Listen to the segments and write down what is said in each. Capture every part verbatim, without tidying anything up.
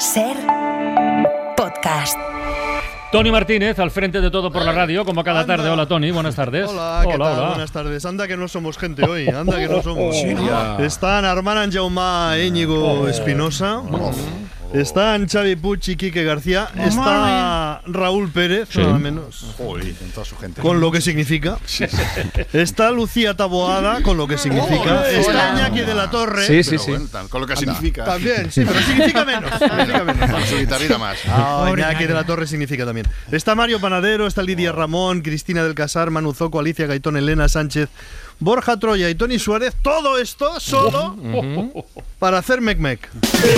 Ser podcast. Tony Martínez, al frente de Todo por la Radio, como cada Anda. tarde. Hola, Tony, buenas tardes. Hola, ¿qué hola, tal? hola. Buenas tardes. Anda que no somos gente hoy, anda que no somos. Sí, ya. Están Armand Jaumá e Íñigo Oh. Espinosa. Están Xavi Puig y Quique García. Está Raúl Pérez, Sí. nada menos. Uy, con toda su gente. Con lo que significa. Está Lucía Taboada, con lo que significa. Oh, Está hola. Iñaki de la Torre. Sí, sí, sí. Bueno, tan- con lo que significa. También, sí, pero significa menos. Significa menos. Con su guitarrita más. Ah, Iñaki de la Torre significa también. Está Mario Panadero, está Lidia Ramón, Cristina del Casar, Manu Zoco, Alicia Gaitón, Elena Sánchez, Borja Troya y Tony Suárez. Todo esto solo para hacer mec-mec.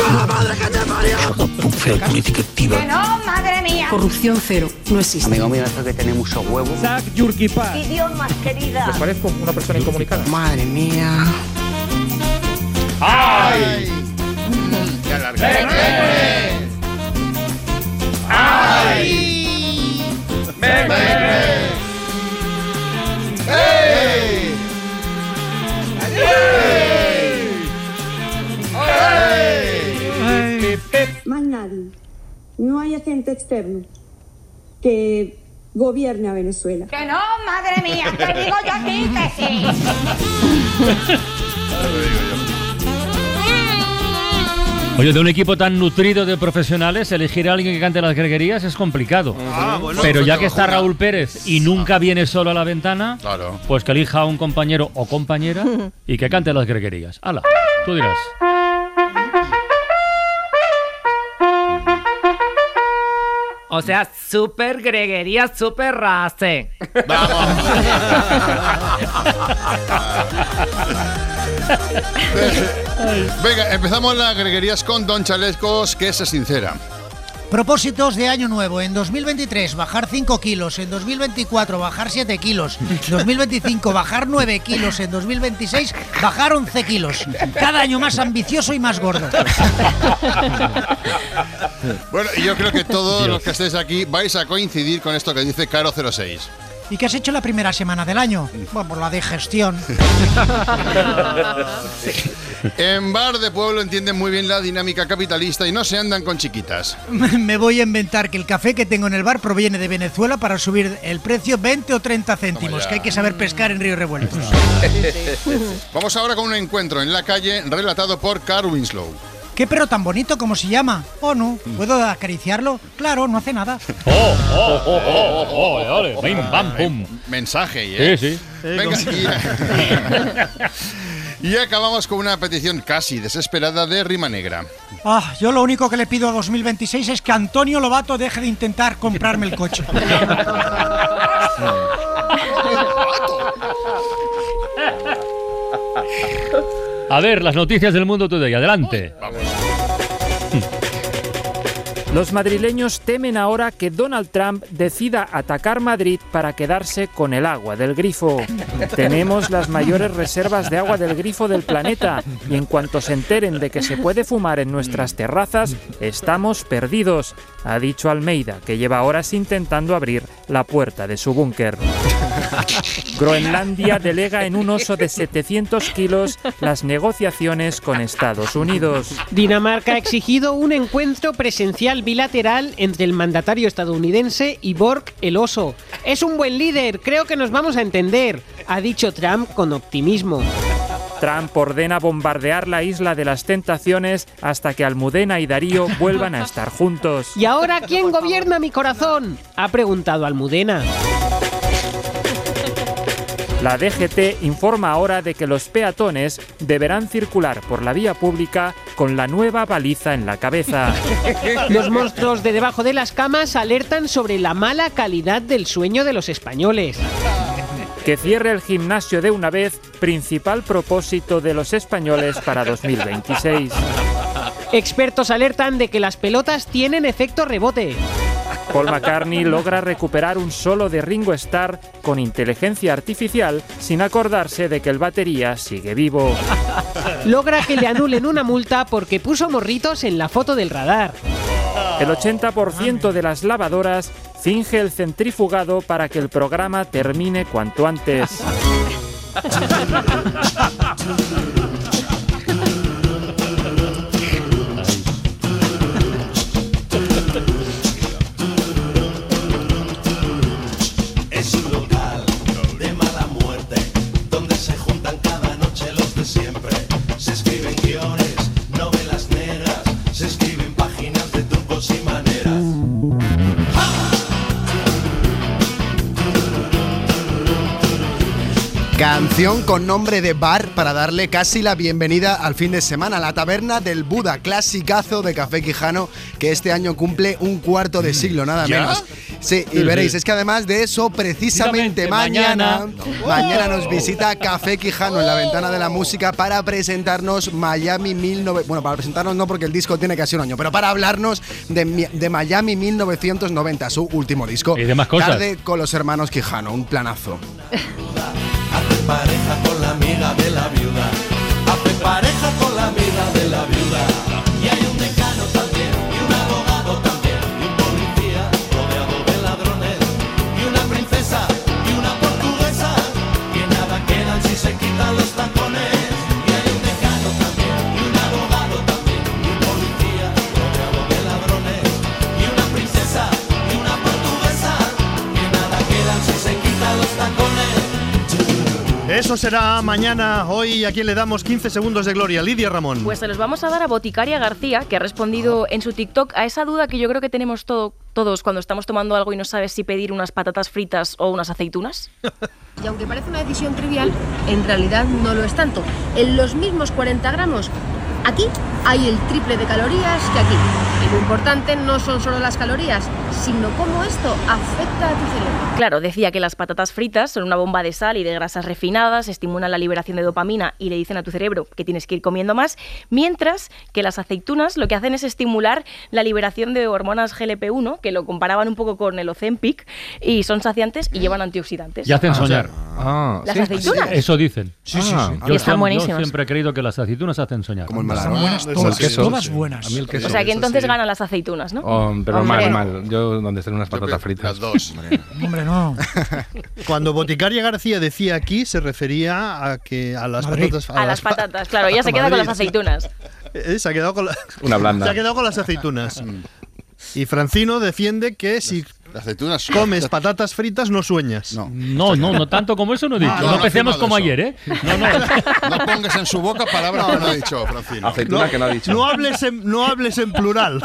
Que no, madre mía. Corrupción cero, no existe. Amigo mío, esto que tiene mucho huevo. Idiomas, querida. Parezco una persona incomunicada. Madre mía. ¡Ay! Ya larga. Más nadie. No hay agente externo que gobierne a Venezuela. Que no, madre mía. Te digo yo a ti que sí. Oye, de un equipo tan nutrido de profesionales, elegir a alguien que cante las greguerías es complicado. Ah, bueno, Pero ya pues que está jura. Raúl Pérez y nunca viene solo a la ventana, Claro. pues que elija a un compañero o compañera y que cante las greguerías. ¡Hala! Tú dirás. O sea, super greguería, super race. Venga, empezamos las greguerías con Don Chalecos, que se sincera. Propósitos de año nuevo. En dos mil veintitrés bajar cinco kilos, en dos mil veinticuatro bajar siete kilos, en dos mil veinticinco bajar nueve kilos, en dos mil veintiséis bajar once kilos. Cada año más ambicioso y más gordo. Bueno, y yo creo que todos Dios. los que estéis aquí vais a coincidir con esto que dice Caro cero seis. ¿Y qué has hecho la primera semana del año? Bueno, por la digestión. En Bar de Pueblo entienden muy bien la dinámica capitalista y no se andan con chiquitas. Me voy a inventar que el café que tengo en el bar proviene de Venezuela para subir el precio veinte o treinta céntimos, ya. que hay que saber pescar en ríos revueltos. Vamos ahora con un encuentro en la calle relatado por Carl Winslow. ¿Qué perro tan bonito? ¿Cómo se llama? Oh, no. ¿Puedo acariciarlo? Claro, no hace nada. ¡Oh, oh, oh, oh, oh! ¡Ole! ¡Bim, bam, pum! Mensaje, ¿eh? Sí, sí. Venga, y, y acabamos con una petición casi desesperada de Rima Negra. Ah, yo lo único que le pido a dos mil veintiséis es que Antonio Lobato deje de intentar comprarme el coche. A ver, las noticias del mundo today. Adelante. Los madrileños temen ahora que Donald Trump decida atacar Madrid para quedarse con el agua del grifo. Tenemos las mayores reservas de agua del grifo del planeta y en cuanto se enteren de que se puede fumar en nuestras terrazas, estamos perdidos, ha dicho Almeida, que lleva horas intentando abrir la puerta de su búnker. Groenlandia delega en un oso de setecientos kilos las negociaciones con Estados Unidos. Dinamarca ha exigido un encuentro presencial bilateral entre el mandatario estadounidense y Borg el oso. Es un buen líder, creo que nos vamos a entender, ha dicho Trump con optimismo. Trump ordena bombardear la isla de las tentaciones hasta que Almudena y Darío vuelvan a estar juntos. ¿Y ahora quién gobierna mi corazón?, ha preguntado Almudena. La D G T informa ahora de que los peatones deberán circular por la vía pública con la nueva baliza en la cabeza. Los monstruos de debajo de las camas alertan sobre la mala calidad del sueño de los españoles. Que cierre el gimnasio de una vez, principal propósito de los españoles para dos mil veintiséis. Expertos alertan de que las pelotas tienen efecto rebote. Paul McCartney logra recuperar un solo de Ringo Starr con inteligencia artificial sin acordarse de que el batería sigue vivo. Logra que le anulen una multa porque puso morritos en la foto del radar. El ochenta por ciento de las lavadoras finge el centrifugado para que el programa termine cuanto antes. Opción con nombre de bar para darle casi la bienvenida al fin de semana. La Taberna del Buda, clasicazo de Café Quijano, que este año cumple un cuarto de siglo, nada ¿Ya? menos. Sí, y veréis, es que además de eso, precisamente mañana, mañana nos visita Café Quijano en la Ventana de la Música para presentarnos Miami mil novecientos... Bueno, para presentarnos no, porque el disco tiene casi un año, pero para hablarnos de, de Miami mil novecientos noventa, su último disco. Y demás cosas. Tarde con los hermanos Quijano, un planazo. Hace pareja con la amiga de la viuda. Hace pareja con la amiga de la viuda. Y hay un decano también, y un abogado también, y un policía rodeado de ladrones, y una princesa, y una portuguesa, que nada quedan si se quitan los tacones. Y hay un decano también, y un abogado también, y un policía rodeado de ladrones, y una princesa, y una portuguesa, que nada quedan si se quitan los tacones. Eso será mañana. Hoy, ¿a quién le damos quince segundos de gloria? Lidia Ramón. Pues se los vamos a dar a Boticaria García, que ha respondido en su TikTok a esa duda que yo creo que tenemos todo, todos cuando estamos tomando algo y no sabes si pedir unas patatas fritas o unas aceitunas. Y aunque parece una decisión trivial, en realidad no lo es tanto. En los mismos cuarenta gramos, aquí hay el triple de calorías que aquí. Y lo importante no son solo las calorías, sino cómo esto afecta a tu cerebro. Claro, decía que las patatas fritas son una bomba de sal y de grasas refinadas, estimulan la liberación de dopamina y le dicen a tu cerebro que tienes que ir comiendo más, mientras que las aceitunas lo que hacen es estimular la liberación de hormonas G L P uno, que lo comparaban un poco con el Ozempic, y son saciantes y llevan antioxidantes. Y hacen soñar. Ah, ¿Las ¿sí? aceitunas? Eso dicen. Sí, sí, sí. Ah, Y están buenísimas. Yo siempre he creído que las aceitunas hacen soñar. Como el Son buenas todas, queso, todas sí. buenas. A mí el queso. O sea que entonces sí. ganan las aceitunas, ¿no? Oh, pero Hombre. mal, mal. Yo donde estén unas patatas fritas. Las dos. Hombre, no. Cuando Boticaria García decía aquí, se refería a que a las Madrid. patatas. A las patatas, claro, ya se queda con las aceitunas. Eh, se ha quedado con la- Una blanda. Se ha quedado con las aceitunas. Y Francino defiende que si Las aceitunas. comes patatas fritas no sueñas. No. No, no, no tanto como eso no he dicho. Ah, no no, no empecemos he como firmado ayer, ¿eh? No, no. No pongas en su boca palabras que no ha dicho, Francino. Aceituna No, que no ha dicho. no hables en, no hables en plural.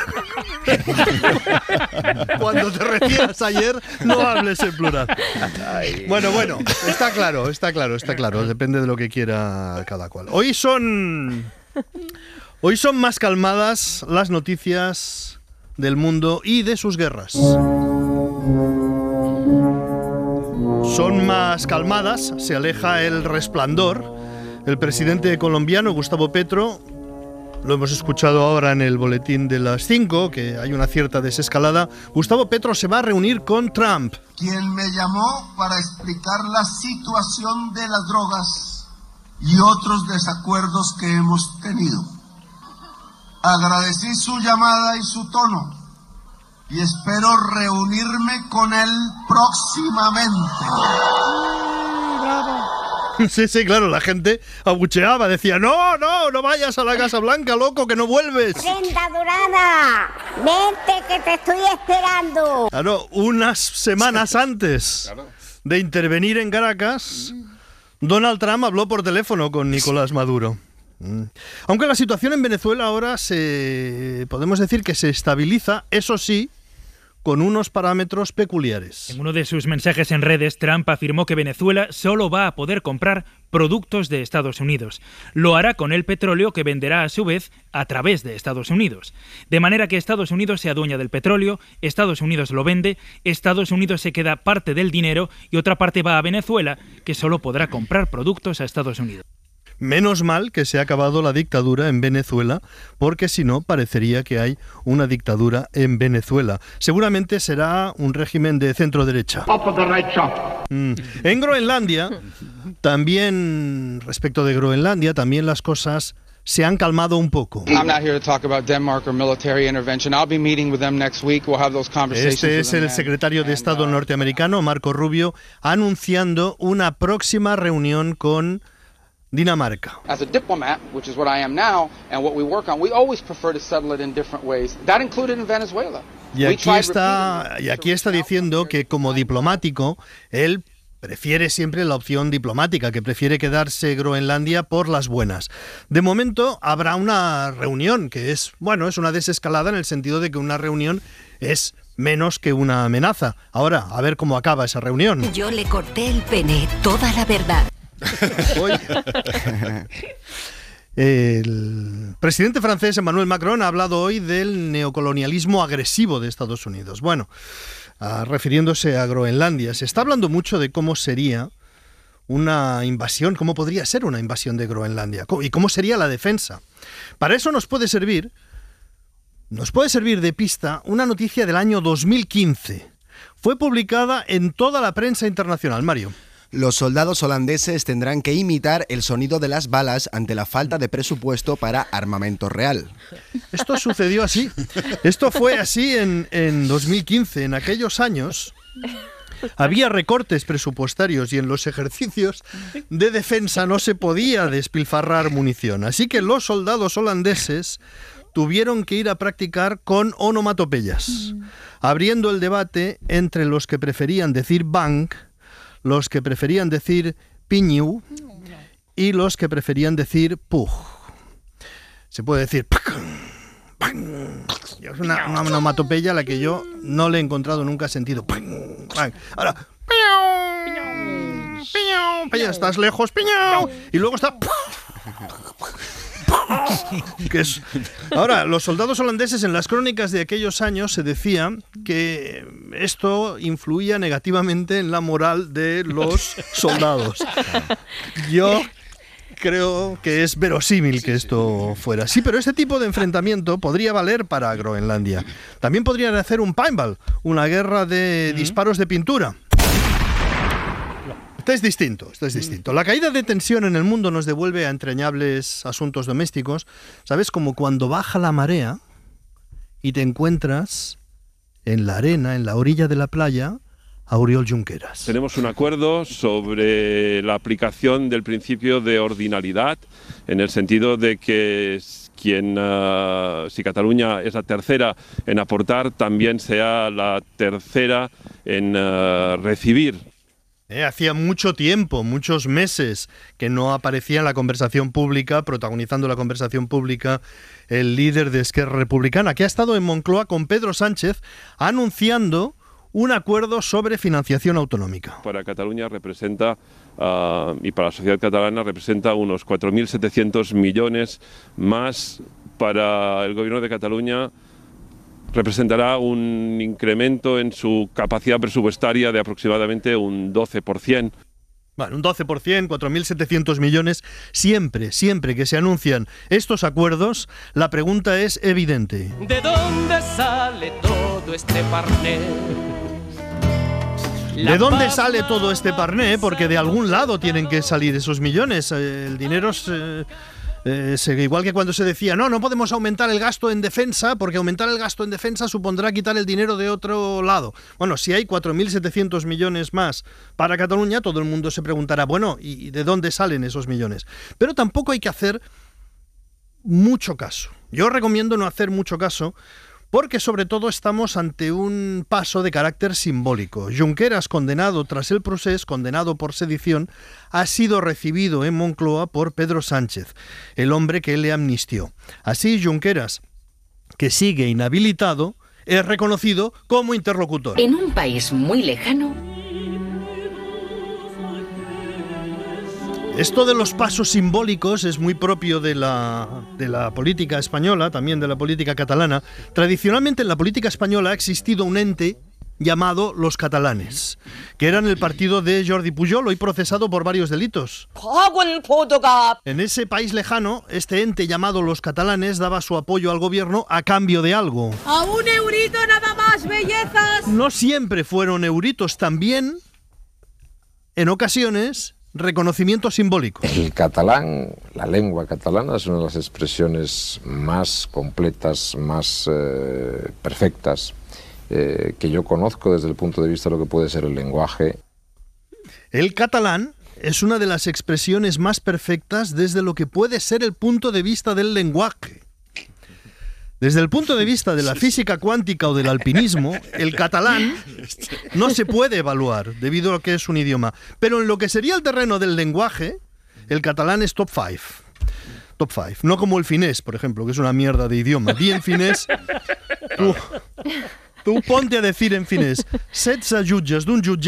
Cuando te refieras ayer, no hables en plural. Bueno, bueno, está claro, está claro, está claro. Depende de lo que quiera cada cual. Hoy son, hoy son más calmadas las noticias del mundo y de sus guerras. Son más calmadas, se aleja el resplandor. El presidente colombiano, Gustavo Petro, lo hemos escuchado ahora en el boletín de las cinco, que hay una cierta desescalada. Gustavo Petro se va a reunir con Trump. Quien me llamó para explicar la situación de las drogas y otros desacuerdos que hemos tenido. Agradecí su llamada y su tono y espero reunirme con él próximamente. Sí, sí, claro, la gente abucheaba, decía, no, no, no vayas a la Casa Blanca, loco, que no vuelves. Brenda Durana, vente que te estoy esperando. Claro, unas semanas antes de intervenir en Caracas, Donald Trump habló por teléfono con Nicolás Maduro. Mm. Aunque la situación en Venezuela ahora se podemos decir que se estabiliza, eso sí, con unos parámetros peculiares. En uno de sus mensajes en redes, Trump afirmó que Venezuela solo va a poder comprar productos de Estados Unidos. Lo hará con el petróleo que venderá a su vez a través de Estados Unidos. De manera que Estados Unidos se adueña del petróleo, Estados Unidos lo vende, Estados Unidos se queda parte del dinero y otra parte va a Venezuela, que solo podrá comprar productos a Estados Unidos. Menos mal que se ha acabado la dictadura en Venezuela, porque si no parecería que hay una dictadura en Venezuela. Seguramente será un régimen de centro-derecha. Mm. En Groenlandia, también, respecto de Groenlandia, también las cosas se han calmado un poco. I'm not here to talk about Denmark or military intervention. I'll be meeting with them next week. We'll have those conversations. Este es el secretario de Estado norteamericano, Marco Rubio, anunciando una próxima reunión con Dinamarca. As a diplomat, which is what I am now, and what we work on, we always prefer to settle it in different ways. That included in Venezuela. Y aquí está, y aquí está diciendo que como diplomático, él prefiere siempre la opción diplomática, que prefiere quedarse Groenlandia por las buenas. De momento habrá una reunión, que es, bueno, es una desescalada en el sentido de que una reunión es menos que una amenaza. Ahora, a ver cómo acaba esa reunión. Yo le corté el pene, toda la verdad. Hoy, el presidente francés Emmanuel Macron ha hablado hoy del neocolonialismo agresivo de Estados Unidos. Bueno, uh, refiriéndose a Groenlandia, se está hablando mucho de cómo sería una invasión, cómo podría ser una invasión de Groenlandia y cómo sería la defensa. Para eso nos puede servir, nos puede servir de pista una noticia del año dos mil quince. Fue publicada en toda la prensa internacional. Mario. Los soldados holandeses tendrán que imitar el sonido de las balas ante la falta de presupuesto para armamento real. Esto sucedió así. Esto fue así en, en dos mil quince. En aquellos años había recortes presupuestarios y en los ejercicios de defensa no se podía despilfarrar munición. Así que los soldados holandeses tuvieron que ir a practicar con onomatopeyas, abriendo el debate entre los que preferían decir bang, los que preferían decir piñu y los que preferían decir pug. Se puede decir es una, una onomatopeya a la que yo no le he encontrado nunca sentido. Ahora, estás lejos, y luego está que es... Ahora, los soldados holandeses, en las crónicas de aquellos años se decía que esto influía negativamente en la moral de los soldados. Yo creo que es verosímil que esto fuera así, pero este tipo de enfrentamiento podría valer para Groenlandia. También podrían hacer un paintball, una guerra de disparos de pintura. Esto es distinto, esto es distinto. La caída de tensión en el mundo nos devuelve a entrañables asuntos domésticos. ¿Sabes? Como cuando baja la marea y te encuentras en la arena, en la orilla de la playa, a Oriol Junqueras. Tenemos un acuerdo sobre la aplicación del principio de ordinalidad, en el sentido de que quien, uh, si Cataluña es la tercera en aportar, también sea la tercera en uh, recibir. Eh, hacía mucho tiempo, muchos meses, que no aparecía en la conversación pública, protagonizando la conversación pública, el líder de Esquerra Republicana, que ha estado en Moncloa con Pedro Sánchez, anunciando un acuerdo sobre financiación autonómica. Para Cataluña representa, uh, y para la sociedad catalana, representa unos cuatro mil setecientos millones más. Para el gobierno de Cataluña representará un incremento en su capacidad presupuestaria de aproximadamente un doce por ciento. Bueno, un doce por ciento, cuatro mil setecientos millones. Siempre, siempre que se anuncian estos acuerdos, la pregunta es evidente. ¿De dónde sale todo este parné? ¿De dónde sale todo este parné? Porque de algún lado tienen que salir esos millones. El dinero se... Eh, igual que cuando se decía, no, no podemos aumentar el gasto en defensa, porque aumentar el gasto en defensa supondrá quitar el dinero de otro lado. Bueno, si hay cuatro mil setecientos millones más para Cataluña, todo el mundo se preguntará, bueno, ¿y de dónde salen esos millones? Pero tampoco hay que hacer mucho caso. Yo recomiendo no hacer mucho caso, porque sobre todo estamos ante un paso de carácter simbólico. Junqueras, condenado tras el procés, condenado por sedición, ha sido recibido en Moncloa por Pedro Sánchez, el hombre que le amnistió. Así, Junqueras, que sigue inhabilitado, es reconocido como interlocutor. En un país muy lejano... Esto de los pasos simbólicos es muy propio de la, de la política española, también de la política catalana. Tradicionalmente en la política española ha existido un ente llamado los catalanes, que eran el partido de Jordi Pujol, hoy procesado por varios delitos. En ese país lejano, este ente llamado los catalanes daba su apoyo al gobierno a cambio de algo. ¡A un eurito nada más, bellezas! No siempre fueron euritos, también, en ocasiones... reconocimiento simbólico. El catalán, la lengua catalana, es una de las expresiones más completas, más eh, perfectas eh, que yo conozco desde el punto de vista de lo que puede ser el lenguaje. El catalán es una de las expresiones más perfectas desde lo que puede ser el punto de vista del lenguaje. Desde el punto de vista de la física cuántica o del alpinismo, el catalán no se puede evaluar debido a que es un idioma. Pero en lo que sería el terreno del lenguaje, el catalán es top five. Top five. No como el finés, por ejemplo, que es una mierda de idioma. Di en finés... Tú, tú ponte a decir en finés setze jutges d'un jutjat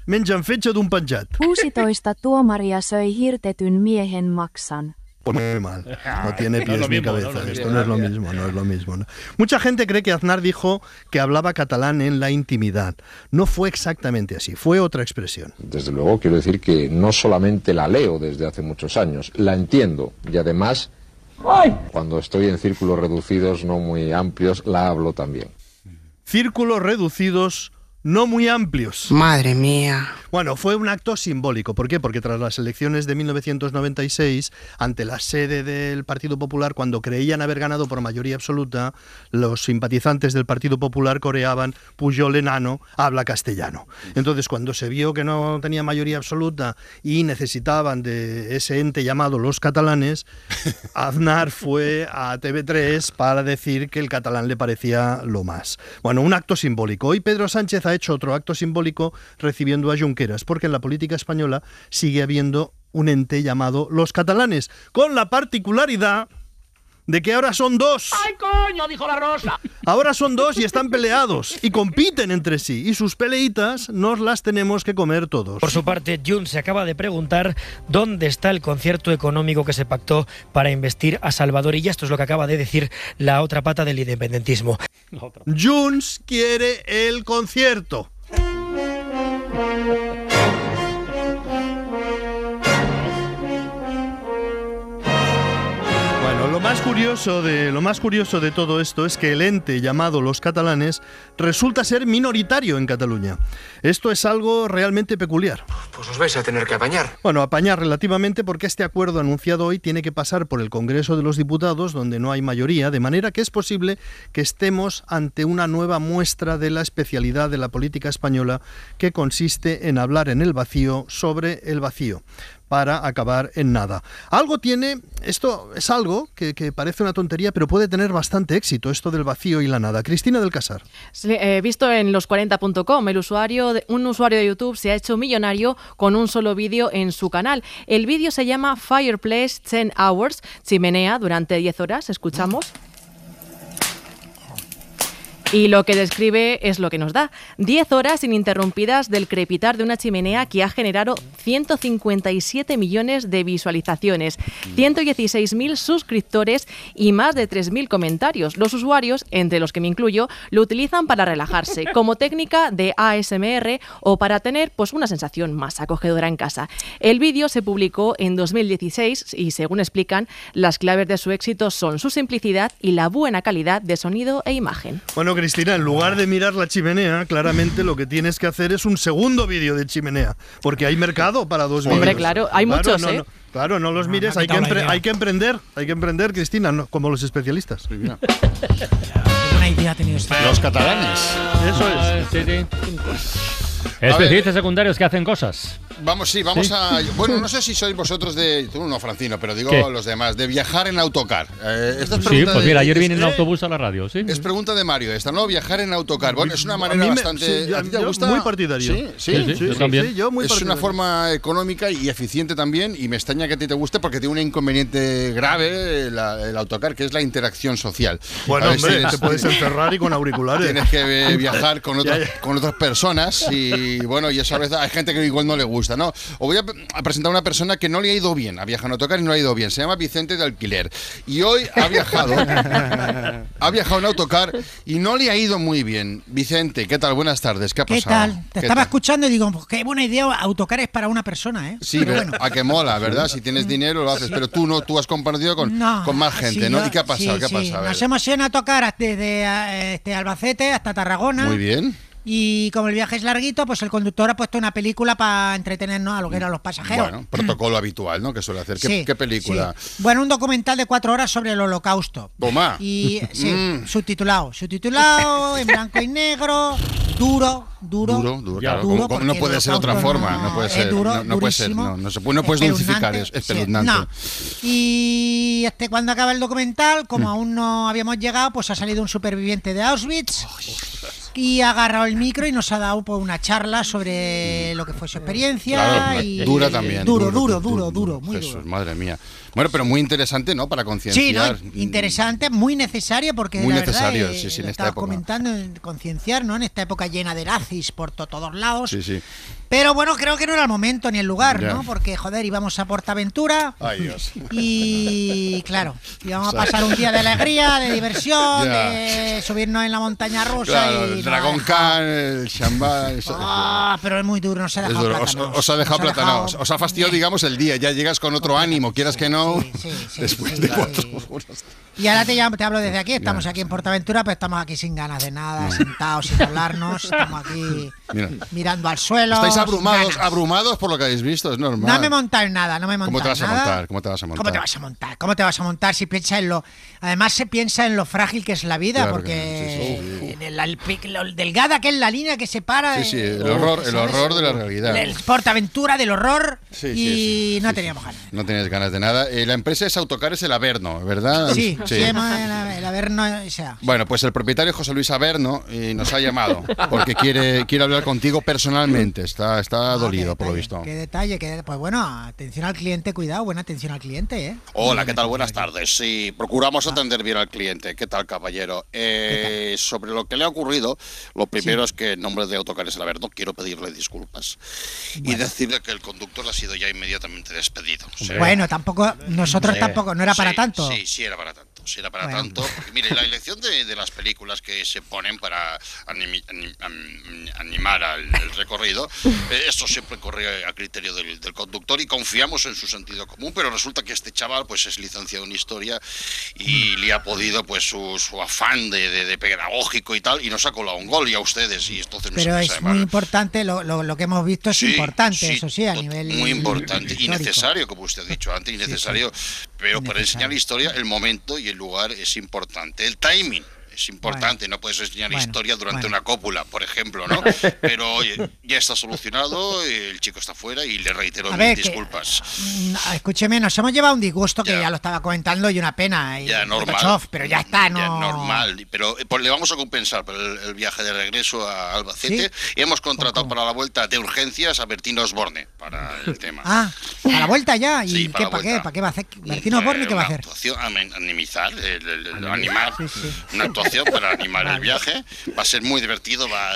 menjan fetge d'un penjat. kuusitoista tuomaria söi hirtetyn miehen maksan. Muy mal. No tiene pies No es lo ni mismo, cabeza. no es lo Esto mismo. no es lo mismo, no es lo mismo. ¿no? Mucha gente cree que Aznar dijo que hablaba catalán en la intimidad. No fue exactamente así, fue otra expresión. Desde luego quiero decir que no solamente la leo desde hace muchos años, la entiendo y además cuando estoy en círculos reducidos no muy amplios la hablo también. Círculos reducidos no muy amplios. Madre mía. Bueno, fue un acto simbólico. ¿Por qué? Porque tras las elecciones de mil novecientos noventa y seis, ante la sede del Partido Popular, cuando creían haber ganado por mayoría absoluta, los simpatizantes del Partido Popular coreaban Pujol enano, habla castellano. Entonces, cuando se vio que no tenía mayoría absoluta y necesitaban de ese ente llamado los catalanes, Aznar fue a T V tres para decir que el catalán le parecía lo más. Bueno, un acto simbólico. Hoy Pedro Sánchez ha hecho otro acto simbólico recibiendo a Junqueras, porque en la política española sigue habiendo un ente llamado los catalanes, con la particularidad de que ahora son dos. ¡Ay, coño! Dijo la Rosa. Ahora son dos y están peleados y compiten entre sí, y sus peleitas nos las tenemos que comer todos. Por su parte, Junts se acaba de preguntar dónde está el concierto económico que se pactó para investir a Salvador Illa. Esto es lo que acaba de decir la otra pata del independentismo. Junts quiere el concierto. Lo más curioso de lo más curioso de todo esto es que el ente llamado los catalanes resulta ser minoritario en Cataluña. Esto es algo realmente peculiar. Pues os vais a tener que apañar. Bueno, apañar relativamente, porque este acuerdo anunciado hoy tiene que pasar por el Congreso de los Diputados, donde no hay mayoría, de manera que es posible que estemos ante una nueva muestra de la especialidad de la política española, que consiste en hablar en el vacío sobre el vacío, para acabar en nada. Algo tiene, esto es algo que, que parece una tontería, pero puede tener bastante éxito, esto del vacío y la nada. Cristina del Casar. Sí, eh, visto en los cuarenta punto com, el usuario de, un usuario de YouTube se ha hecho millonario con un solo vídeo en su canal. El vídeo se llama Fireplace diez hours, chimenea durante diez horas. Escuchamos. Y lo que describe es lo que nos da. diez horas ininterrumpidas del crepitar de una chimenea que ha generado ciento cincuenta y siete millones de visualizaciones, ciento dieciséis mil suscriptores y más de tres mil comentarios. Los usuarios, entre los que me incluyo, lo utilizan para relajarse, como técnica de A S M R o para tener pues una sensación más acogedora en casa. El vídeo se publicó en dos mil dieciséis y, según explican, las claves de su éxito son su simplicidad y la buena calidad de sonido e imagen. Bueno, Cristina, en lugar de mirar la chimenea, claramente lo que tienes que hacer es un segundo vídeo de chimenea, porque hay mercado para dos vídeos. Hombre, claro, hay Claro, muchos, no, ¿eh? no, claro, no los mires, hay que, empre- hay que emprender, hay que emprender, Cristina, no, como los especialistas. Qué buena idea ha tenido este. Los catalanes. Eso es. Sí, sí. Especialistas secundarios que hacen cosas. Vamos, sí, vamos ¿Sí? a... Bueno, no sé si sois vosotros de... Tú no, Francino, pero digo ¿Qué? los demás. De viajar en autocar. Eh, esta es Sí, pregunta pues de- mira, ayer es- vine en eh, autobús a la radio, sí. Es pregunta de Mario esta, ¿no? Viajar en autocar. Bueno, es una A manera mí me- bastante... sí, yo- ¿A ti te yo gusta? muy partidario. Sí, sí, Sí, sí, yo también. Sí, yo muy es una partidario. forma económica y eficiente también, y me extraña que a ti te guste porque tiene un inconveniente grave la- el autocar, que es la interacción social. Bueno, A ver hombre, si- te puedes encerrar y con auriculares. Tienes que eh, viajar con, otras, Ya, ya. con otras personas y bueno, y eso a veces hay gente que igual no le gusta, ¿no? Os voy a, a presentar a una persona que no le ha ido bien, ha viajado en autocar y no le ha ido bien. Se llama Vicente de Alquiler y hoy ha viajado, ha viajado en autocar y no le ha ido muy bien. Vicente, ¿qué tal? Buenas tardes, ¿qué ha ¿Qué pasado? tal? Te ¿Qué estaba tal? escuchando y digo, pues qué buena idea, autocar es para una persona, ¿eh? Sí, Pero pero bueno. a que mola, ¿verdad? Si tienes dinero lo haces, pero tú no, tú has compartido con, No, con más gente, sí, ¿no? yo- ¿Y qué ha pasado? sí, ¿Qué ha sí. pasado? A ver. Nos hemos ido en autocar desde eh, este, Albacete hasta Tarragona. Muy bien. Y como el viaje es larguito, pues el conductor ha puesto una película para entretenernos a lo que eran los pasajeros. Bueno, protocolo habitual, ¿no? Que suele hacer. ¿Qué, Sí, qué película? sí. Bueno, un documental de cuatro horas sobre el Holocausto. Toma. Y sí, Mm. subtitulado. Subtitulado, en blanco y negro, duro, duro. Duro, duro, Ya, claro. duro, ¿Cómo- porque no el puede ser otra holocausto forma, no puede es ser. duro, no, no puede ser, durísimo, no, no se puede, no puedes dulcificar, es espeluznante, sí, espeluznante. no. Y este, cuando acaba el documental, como Mm. aún no habíamos llegado, pues ha salido un superviviente de Auschwitz y ha agarrado el micro y nos ha dado pues, una charla sobre lo que fue su experiencia. Claro, y, dura también. Duro, duro, duro, duro, muy Jesús, duro. madre mía. Bueno, pero muy interesante, ¿no? Para Sí, concienciar. ¿no? Interesante, muy necesario porque Muy la necesario, verdad, eh, sí, sí, en lo esta estabas época. comentando, eh, concienciar, ¿no? En esta época llena de nazis por to- todos lados. Sí, sí. Pero bueno, creo que no era el momento ni el lugar, Ya. ¿no? Porque, joder, íbamos a Portaventura. Ay, Dios. Y claro, íbamos a pasar un día de alegría, de diversión, Ya. de subirnos en la montaña rusa. Claro, y el no Dragon ha dejado. Khan, el Shambhala. eso- Ah, pero es muy duro, no se ha Es dejado duro. Os, plátanos. os ha dejado Nos plátano. dejado- Os ha fastidiado, digamos, el día. Ya llegas con otro ánimo, quieras que no. Después de cuatro horas. Y ahora te, llamo- te hablo desde aquí, estamos aquí en Portaventura, pero estamos aquí sin ganas de nada, sentados, sin hablarnos, estamos aquí Mira. mirando al suelo. Estáis sin abrumados, ganas. abrumados por lo que habéis visto, es normal. No me montáis nada, no me montáis ¿Cómo te vas a nada. montar? ¿Cómo te vas a montar? ¿Cómo te vas a montar? ¿Cómo te vas a montar si piensas en lo... Además se piensa en lo frágil que es la vida, Claro porque que sí, sí, en la- el pic- lo delgada que es la línea que separa... Sí, sí, de- el horror, el ¿sabes? horror de la realidad. Del Portaventura, del horror, Sí, y sí, sí, no sí, teníamos ganas. No tenías ganas de nada. Eh, la empresa es Autocares El Averno, ¿verdad? Sí, sí, hemos- el, el Averno, o sea, Bueno, pues el propietario José Luis Averno eh, nos ha llamado porque quiere, quiere hablar contigo personalmente. Está, está dolido, por lo visto. qué detalle, qué, pues bueno, atención al cliente, cuidado, buena atención al cliente, ¿eh? Hola, ¿qué tal? Buenas tardes. Sí, procuramos atender bien al cliente. ¿Qué tal, caballero? Eh, sobre lo que le ha ocurrido, lo primero es que en nombre de Autocares El Averno quiero pedirle disculpas y decirle que el conductor ha sido ya inmediatamente despedido. O sea, Bueno, tampoco, nosotros Sí. tampoco, no era para Sí, tanto. Sí, sí era para tanto. Sí era para Bueno. tanto. Porque, mire, la elección de, de las películas que se ponen para animi- anim- am- animar al el recorrido, eh, esto siempre corre a criterio del, del conductor y confiamos en su sentido común, pero resulta que este chaval pues es licenciado en historia y le ha podido pues su, su afán de, de- de pedagógico y tal y nos ha colado un gol y a ustedes y entonces nos Pero me es sabe muy mal. importante, lo, lo, lo que hemos visto es Sí, importante, sí, eso sí, a nivel Muy importante y histórico. necesario, como usted ha dicho antes, y necesario, pero para enseñar historia el momento y el lugar es importante. El timing es importante, no puedes enseñar Bueno, historia durante bueno. una cópula, por ejemplo, ¿no? Pero oye, ya está solucionado, el chico está fuera y le reitero A mis ver, que- disculpas. Mm, Escúcheme, nos hemos llevado un disgusto que ya, lo estaba comentando y una pena. Y Ya, normal. Gorbachev, pero ya está, no. Ya, normal, pero eh, pues le vamos a compensar por el, el viaje de regreso a Albacete y hemos contratado para la vuelta de urgencias a Bertín Osborne para el tema. Ah, a la vuelta ya. ¿Y Sí, qué, para la para qué? vuelta. ¿Para qué va a hacer? ¿Martino Borni qué va a Una hacer? actuación, amen- animizar, el- el- el- animar, una actuación para animar el viaje. Va a ser muy divertido, va,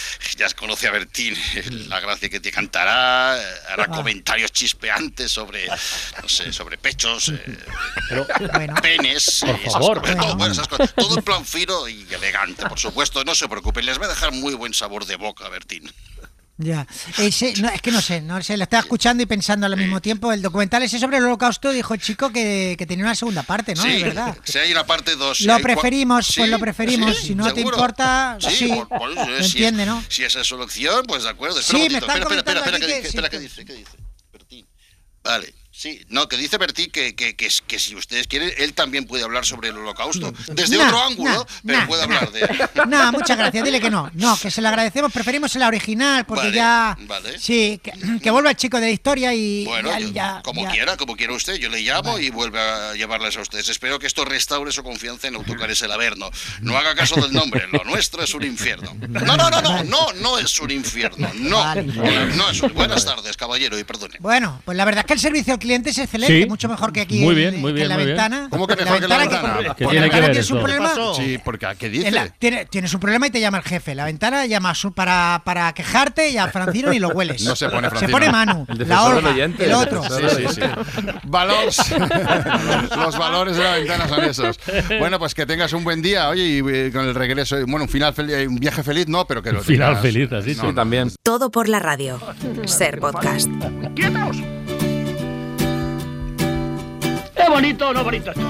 ya conoce a Bertín, la gracia que te cantará, hará Ah. comentarios chispeantes sobre, no sé, sobre pechos, eh, Bueno. penes, Por eh, esas favor. cosas, todo, bueno, esas cosas. Todo en plan fino y elegante, por supuesto, no se preocupen, les va a dejar muy buen sabor de boca a Bertín. Ya. Ese- no, es que no sé, no sé, lo estaba escuchando y pensando al mismo tiempo. El documental ese sobre el holocausto dijo el chico que, que tenía una segunda parte, ¿no? Sí, De verdad. si hay una parte dos. si Lo hay cua- preferimos, Sí, pues lo preferimos. sí, si no te seguro. importa, sí. por- por eso, lo si entiende, es- ¿no? Si esa es su elección, pues de acuerdo. Sí, Espera un me momentito, están espera, espera, espera, comentando espera, aquí ¿qué, que espera, sí, ¿qué dice? ¿Qué dice? Bertín. Vale. Sí, no, que dice Bertín que, que, que, que si ustedes quieren, él también puede hablar sobre el holocausto. Desde Nah, otro ángulo, nah, pero nah, puede nah. hablar de... No, muchas gracias, dile que no. No, que se lo agradecemos, preferimos la original, porque Vale, ya. vale. Sí, que, que vuelva el chico de la historia y. Bueno, ya- yo- ya- como ya. quiera, como quiera usted, yo le llamo y vuelve a llevarles a ustedes. Espero que esto restaure su confianza en Autocares El Averno. No haga caso del nombre, lo nuestro es un infierno. No, no, no, no, no, no es un infierno, no. Vale. No es un... Buenas tardes, caballero, y perdone. Bueno, pues la verdad es que el servicio al cliente es excelente, Sí. mucho mejor que aquí Muy en, bien, muy que bien, en la muy bien. ventana. ¿Cómo que En mejor que la ventana? porque- ¿Qué porque tiene la que ventana ver tienes un eso? problema. ¿Qué pasó? Sí, porque ¿qué dice? En la- tiene- tienes un problema y te llama el jefe. La ventana llama a su- para, para quejarte y a Francino ni lo hueles. No se pone Francino. Se pone Manu, El la defensor del Olga, oyente, el el otro. defensor del oyente. Valores. Los valores de la ventana son esos. Bueno, pues que tengas un buen día, oye, y eh, con el regreso, bueno, un final feliz, un viaje feliz, no, pero que lo Final tengas- feliz, así No, sí, también. Todo por la radio. Ser podcast. ¡Quietos! ¿Es bonito o no bonito esto?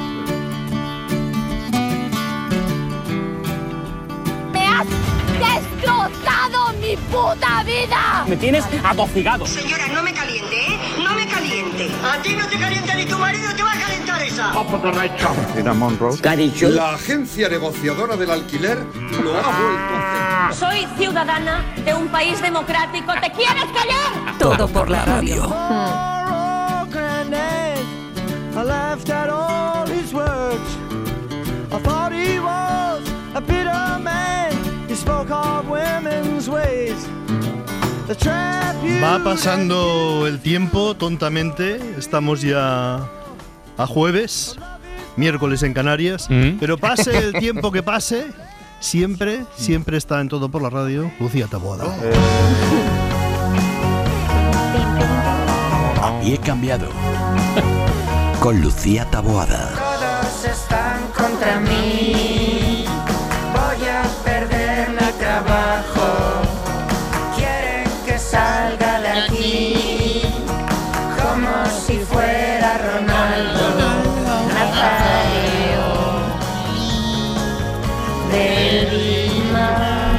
¡Me has destrozado mi puta vida! Me tienes atosigado. Señora, no me caliente, ¿eh? No me caliente. A ti no te calienta ni tu marido, te va a calentar esa. La agencia negociadora del alquiler lo ha vuelto a hacer. Soy ciudadana de un país democrático. ¿Te quieres callar? Todo por la radio. I laughed at all his words. I thought he was a bitter man. He spoke of women's ways. The trap you Va pasando el tiempo tontamente. Estamos ya a jueves, miércoles en Canarias. Mm. Pero pase el tiempo que pase, siempre, siempre está en Todo por la Radio Lucía Taboada. pie cambiado. Con Lucía Taboada. Todos están contra mí. Voy a perder mi trabajo. Quieren que salga de aquí. Como si fuera Ronaldo Nazario de Lima.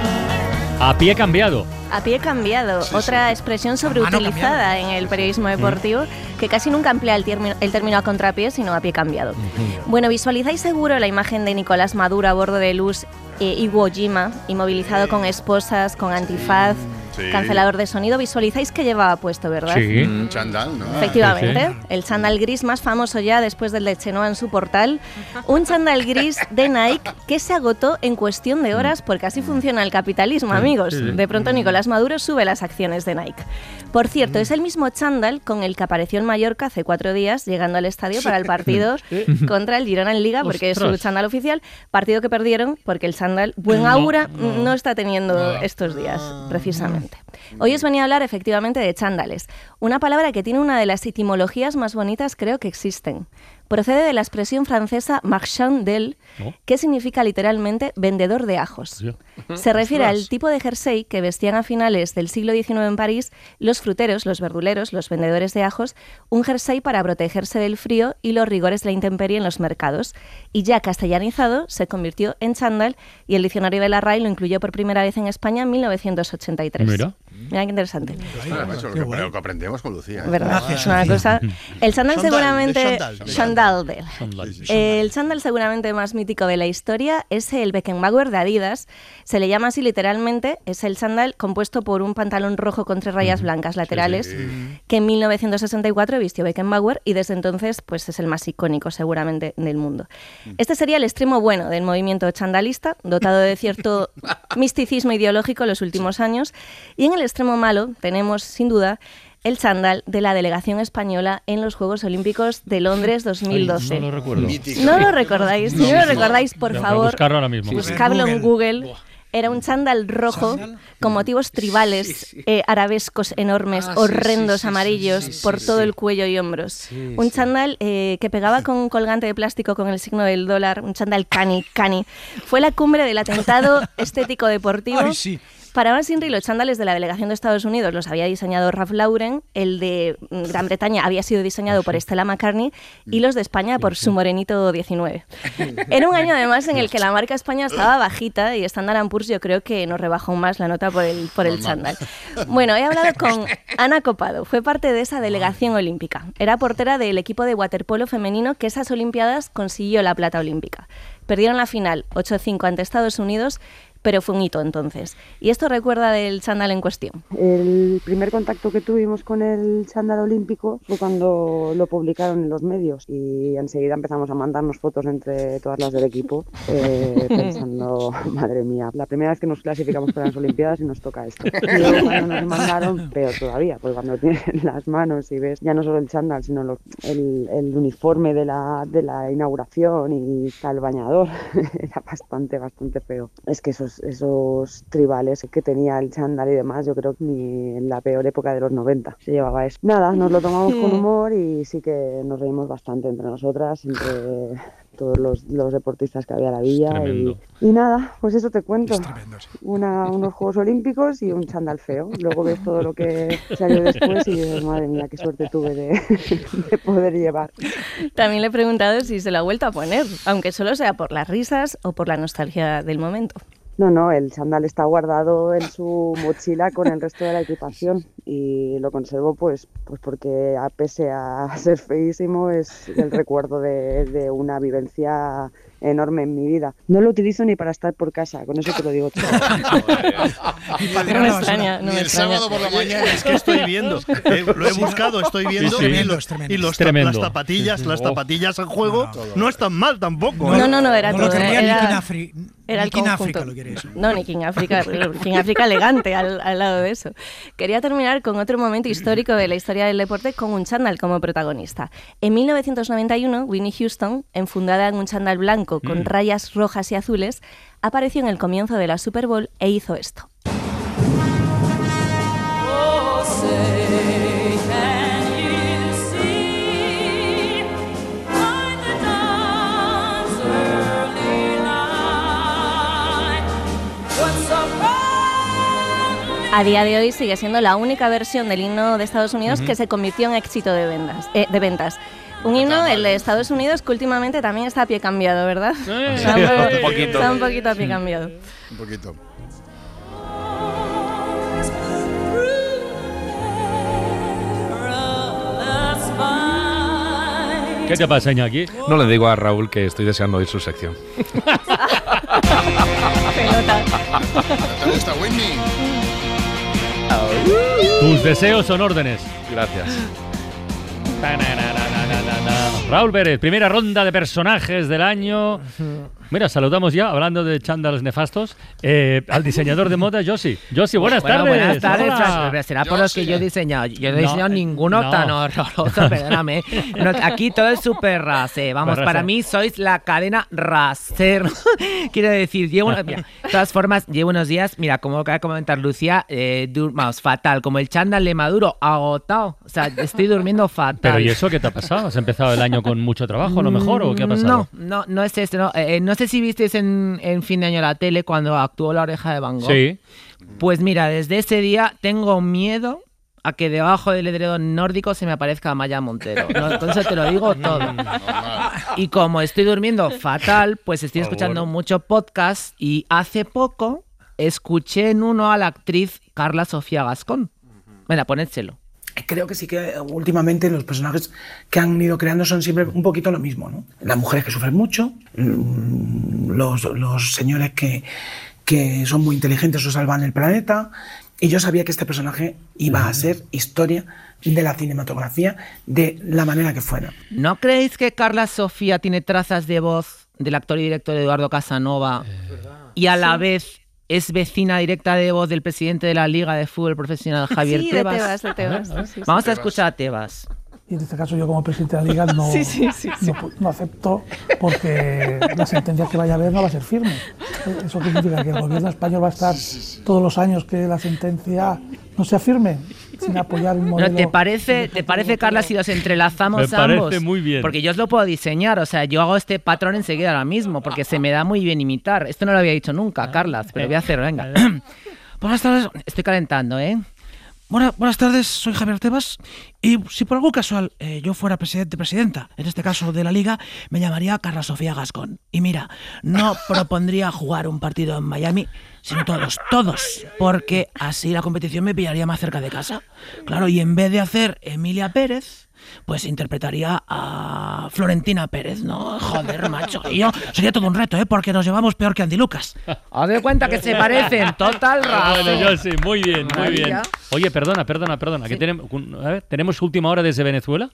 A pie cambiado. A pie cambiado, Sí, otra sí. expresión sobreutilizada en el periodismo deportivo, que casi nunca emplea el término, el término a contrapié, sino a pie cambiado. Bueno, visualizáis seguro la imagen de Nicolás Maduro a bordo de Luz eh, Iwo Jima, inmovilizado con esposas, con antifaz, Sí. cancelador de sonido. Visualizáis que llevaba puesto, ¿verdad? Sí. Un chándal, ¿no? Efectivamente, Sí, sí. el chándal gris más famoso ya después del de Chenoa en su portal. Un chándal gris de Nike que se agotó en cuestión de horas, porque así funciona el capitalismo, amigos. Sí, sí. De pronto Nicolás Maduro sube las acciones de Nike. Por cierto, es el mismo chándal con el que apareció en Mallorca hace cuatro días, llegando al estadio para el partido contra el Girona en Liga, porque es su Ostras. chándal oficial, partido que perdieron porque el chándal buen No, aura no. no está teniendo estos días, precisamente. Hoy os venía a hablar efectivamente de chándales, una palabra que tiene una de las etimologías más bonitas creo que existen. Procede de la expresión francesa marchand d'el, ¿No? que significa literalmente vendedor de ajos. Se refiere Ostras. al tipo de jersey que vestían a finales del siglo diecinueve en París los fruteros, los verduleros, los vendedores de ajos, un jersey para protegerse del frío y los rigores de la intemperie en los mercados. Y ya castellanizado, se convirtió en chándal y el diccionario de la R A E lo incluyó por primera vez en España en mil novecientos ochenta y tres. Mira. Mira qué interesante. Ostras, macho, lo, que, lo que aprendemos con Lucía. ¿eh? ¿Verdad? Es una cosa. El chándal Chándal, seguramente. de chándal. Chándal de- Chándal. El chándal seguramente más mítico de la historia es el Beckenbauer de Adidas. Se le llama así literalmente. Es el chándal compuesto por un pantalón rojo con tres rayas blancas laterales que en mil novecientos sesenta y cuatro vistió Beckenbauer y desde entonces pues es el más icónico seguramente del mundo. Este sería el extremo bueno del movimiento chandalista, dotado de cierto misticismo ideológico en los últimos años. Y en el extremo malo tenemos, sin duda, el chándal de la delegación española en los Juegos Olímpicos de Londres dos mil doce. Ay, no lo recuerdo. Mítico. ¿No lo recordáis? No, Si no lo no. recordáis, por Voy a favor, buscarlo ahora mismo. buscadlo en Google. Era un chándal rojo con motivos tribales, eh, arabescos enormes, Ah, sí, horrendos, sí, sí, amarillos, sí, sí, por sí, todo sí. el cuello y hombros. Sí, un sí. chándal eh, que pegaba con un colgante de plástico con el signo del dólar, un chándal cani, cani. Fue la cumbre del atentado estético deportivo. Ay, sí. Para más Inri, los chándales de la delegación de Estados Unidos los había diseñado Ralph Lauren, el de mm, Gran Bretaña había sido diseñado por Stella McCartney y los de España por su morenito diecinueve. Era un año además en el que la marca España estaba bajita y Standard and Poor's yo creo que nos rebajó más la nota por el, por el chándal. Bueno, he hablado con Ana Copado, fue parte de esa delegación olímpica. Era portera del equipo de waterpolo femenino que esas Olimpiadas consiguió la plata olímpica. Perdieron la final ocho a cinco ante Estados Unidos, pero fue un hito entonces. Y esto recuerda del chándal en cuestión. El primer contacto que tuvimos con el chándal olímpico fue cuando lo publicaron en los medios y enseguida empezamos a mandarnos fotos entre todas las del equipo eh, pensando, madre mía, la primera vez que nos clasificamos para las Olimpiadas y nos toca esto. Y luego cuando nos mandaron, peor todavía, pues cuando tienes las manos y ves ya no solo el chándal, sino lo- el, el uniforme de la, de la inauguración y está el bañador, era bastante, bastante feo. Es que esos, esos tribales que tenía el chándal y demás, yo creo que ni en la peor época de los noventa se llevaba eso. Nada, nos lo tomamos con humor y sí que nos reímos bastante entre nosotras, entre todos los, los deportistas que había en la villa. Tremendo. Y, y nada, pues eso te cuento. Una, unos Juegos Olímpicos y un chándal feo. Luego ves todo lo que salió después y dices, madre mía, qué suerte tuve de, de poder llevar. También le he preguntado si se lo ha vuelto a poner, aunque solo sea por las risas o por la nostalgia del momento. No, no, el chándal está guardado en su mochila con el resto de la equipación y lo conservo pues, pues porque a pese a ser feísimo es el recuerdo de, de una vivencia enorme en mi vida. No lo utilizo ni para estar por casa, con eso te lo digo todo. No me extraña, no me extraña. Es que estoy viendo, eh, lo he buscado, estoy viendo Sí, sí. y, los, y los ta- Tremendo. las zapatillas, las Oh. zapatillas en juego no están mal tampoco. No, ¿eh? no, no, era No lo todo. querría era, ni King Afri- era ni el King conjunto. África lo quiere eso. No, ni King África, King África elegante al, al lado de eso. Quería terminar con otro momento histórico de la historia del deporte con un chándal como protagonista. En mil novecientos noventa y uno, Whitney Houston, enfundada en un chándal blanco con Mm. rayas rojas y azules, apareció en el comienzo de la Super Bowl e hizo esto. Oh, say, can you A día de hoy sigue siendo la única versión del himno de Estados Unidos Ujú. que se convirtió en éxito de ventas. Eh, de ventas. Un himno, el de Estados Unidos, que últimamente también está a pie cambiado, ¿verdad? Está un, poco, Un poquito. está un poquito a pie cambiado. Un poquito. ¿Qué te pasa, Iñaki? No le digo a Raúl que estoy deseando oír su sección. Pelota. ¿Dónde está Whitney? Tus deseos son órdenes. Gracias. Raúl Pérez, primera ronda de personajes del año. Mira, saludamos ya, hablando de chándales nefastos, eh, al diseñador de moda, Josi. Josi, buenas Bueno, tardes. buenas tardes, Hola. Fran. Será por los que yo he diseñado. Yo no he No, diseñado ninguno no. tan horroroso, perdóname. No, aquí todo es súper rase. Vamos, Pues para rase. mí sois la cadena raser. Quiero decir, llevo unos, mira, de todas formas, llevo unos días, mira, como acaba de comentar Lucía, eh, dur- vamos, fatal. Como el chándal de Maduro, agotado. O sea, estoy durmiendo fatal. Pero ¿y eso qué te ha pasado? ¿Has empezado el año con mucho trabajo, a lo mejor, o qué ha pasado? No, no, no es esto. No, Eh, no sé si visteis en, en fin de año la tele cuando actuó La Oreja de Van Gogh. Sí. Pues mira, desde ese día tengo miedo a que debajo del edredón nórdico se me aparezca Maya Montero. No, entonces te lo digo todo. Y como estoy durmiendo fatal, pues estoy Por escuchando favor. mucho podcast y hace poco escuché en uno a la actriz Carla Sofía Gascón. Venga, ponédselo. Creo que sí que últimamente los personajes que han ido creando son siempre un poquito lo mismo, ¿no? Las mujeres que sufren mucho, mm, los, los señores que, que son muy inteligentes o salvan el planeta. Y yo sabía que este personaje iba a ser historia de la cinematografía de la manera que fuera. ¿No creéis que Carla Sofía tiene trazas de voz del actor y director Eduardo Casanova y a la Sí. vez es vecina directa de voz del presidente de la Liga de Fútbol Profesional, Javier Sí, de Tebas? Tebas, de Tebas, sí, sí, Vamos sí. a escuchar a Tebas. Y en este caso yo como presidente de la Liga no, Sí, sí, sí, sí. no, pu- no acepto porque la sentencia que vaya a haber no va a ser firme. ¿Eso qué significa? Que el gobierno español va a estar todos los años que la sentencia no sea firme sin apoyar un modelo. ¿No te parece, te parece Carla, si los entrelazamos Me parece ambos? muy bien. Porque yo os lo puedo diseñar, o sea, yo hago este patrón enseguida ahora mismo, porque se me da muy bien imitar. Esto no lo había dicho nunca, Carla, pero lo voy a hacer, venga. Buenas tardes, estoy calentando, ¿eh? Buena- buenas tardes, soy Javier Tebas y si por algún casual eh, yo fuera presidente presidenta, en este caso de la Liga, me llamaría Carla Sofía Gascón. Y mira, no propondría jugar un partido en Miami, sino todos, todos, porque así la competición me pillaría más cerca de casa. Claro, y en vez de hacer Emilia Pérez, pues interpretaría a Florentina Pérez, ¿no? Joder, macho. Y yo sería todo un reto, ¿eh? Porque nos llevamos peor que Andy Lucas. Haz de cuenta que se parecen, total razón. Bueno, Josi, muy bien, muy bien. Maravilla. Oye, perdona, perdona, perdona. que tenemos, a ver, ¿tenemos última hora desde Venezuela?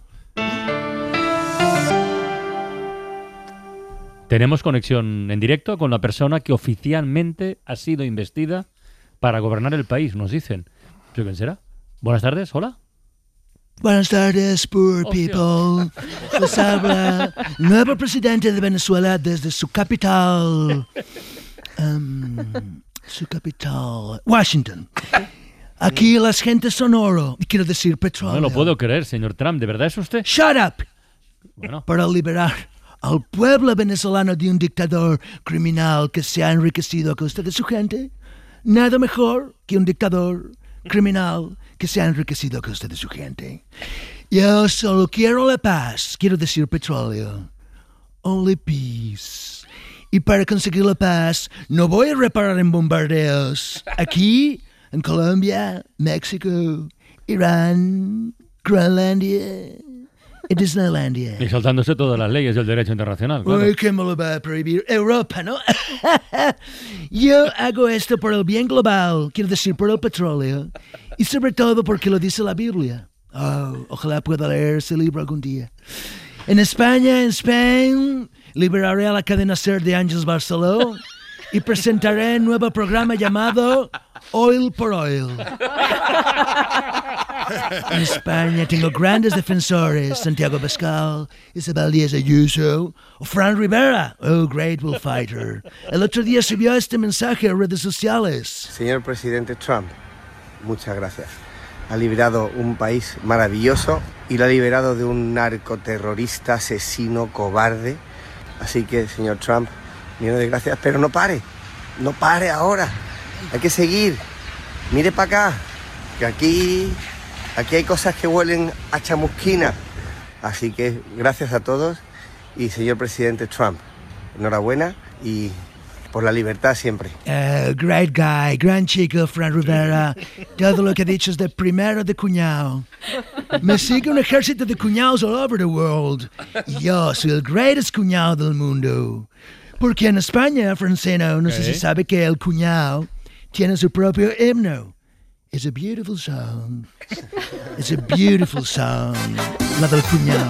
Tenemos conexión en directo con la persona que oficialmente ha sido investida para gobernar el país, nos dicen. ¿Pero quién será? Buenas tardes, hola. Buenas tardes, poor people. Les habla el nuevo presidente de Venezuela desde su capital. Um, su capital, Washington. Aquí las gentes son oro, y quiero decir petróleo. No lo puedo creer, señor Trump. ¿De verdad es usted? Shut up. Bueno. Para liberar al pueblo venezolano de un dictador criminal que se ha enriquecido a costa de su gente. Nada mejor que un dictador criminal que se ha enriquecido a costa de su gente. Yo solo quiero la paz, quiero decir petróleo. Only peace. Y para conseguir la paz, no voy a reparar en bombardeos. Aquí, en Colombia, México, Irán, Groenlandia y Disneylandia. Y saltándose todas las leyes del derecho internacional. Claro. Uy, ¿qué me lo va a prohibir? Europa, ¿no? Yo hago esto por el bien global, quiero decir por el petróleo, y sobre todo porque lo dice la Biblia. Oh, ojalá pueda leer ese libro algún día. En España, en Spain, liberaré a la cadena SER de Ángeles Barceló y presentaré un nuevo programa llamado Oil por Oil. En España tengo grandes defensores, Santiago Pascal, Isabel Díaz Ayuso o Fran Rivera, oh, great bullfighter. El otro día subió este mensaje a redes sociales. Señor presidente Trump, muchas gracias. Ha liberado un país maravilloso y lo ha liberado de un narcoterrorista, asesino, cobarde. Así que, señor Trump, millones de gracias, pero no pare, no pare ahora. Hay que seguir, mire para acá, que aquí, aquí hay cosas que huelen a chamusquina. Así que gracias a todos y señor presidente Trump, enhorabuena y por la libertad siempre. Uh, great guy, gran chico, Fran Rivera. Todo lo que ha dicho es de primero de cuñado. Me sigue un ejército de cuñados all over the world. Y yo soy el greatest cuñado del mundo. Porque en España, Francino, no sé si sabe que el cuñado tiene su propio himno. It's a beautiful song. It's a beautiful song. La del cuñado.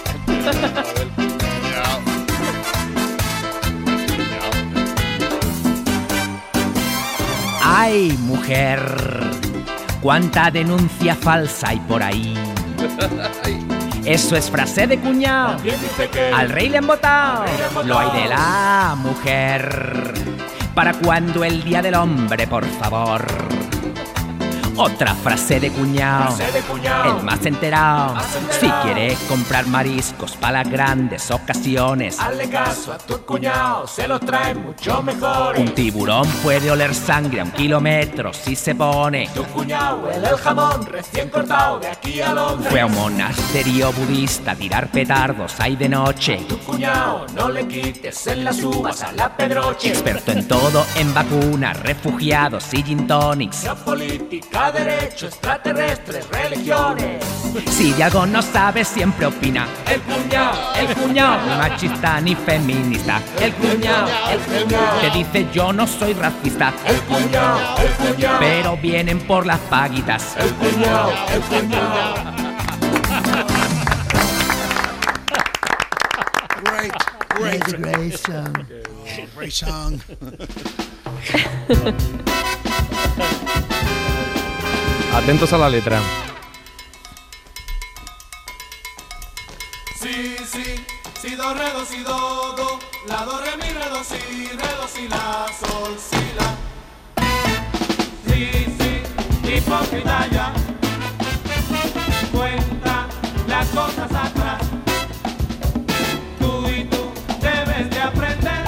¡Ay, mujer! ¡Cuánta denuncia falsa hay por ahí! Eso es frase de cuñado. Al rey le han votado. Lo hay de la mujer. ¿Para cuándo el día del hombre, por favor? Otra frase de cuñado, el más enterado. Si quieres comprar mariscos para las grandes ocasiones, hazle caso a tu cuñado, se los trae mucho mejor. Un tiburón puede oler sangre a un kilómetro si se pone. Tu cuñado huele el jamón recién cortado de aquí a Londres. Fue a un monasterio budista a tirar petardos ahí de noche. Tu cuñado no le quites en las uvas a la Pedroche. Experto en todo, en vacunas, refugiados y gin tonics. Geopolítica, derecho, extraterrestres, religiones. Si de algo no sabe, siempre opina. El cuñado, el cuñado, ni machista ni feminista. El cuñado, el cuñado, te dice yo no soy racista. El cuñado, el cuñado, pero vienen por las paguitas. El cuñado, el cuñado. Great, great, great song. Great song. Atentos a la letra. Sí, sí, si do, re, do, si, do, do, la, do, re, mi, re, do, si, re, do, si, la, sol, si, la. Sí, sí, hipócrita ya, cuenta las cosas atrás. Tú y tú debes de aprender,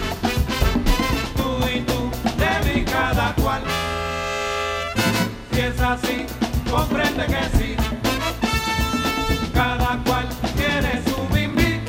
tú y tú de mí cada cual. Si es así, comprende que sí. Cada cual tiene su bimbi.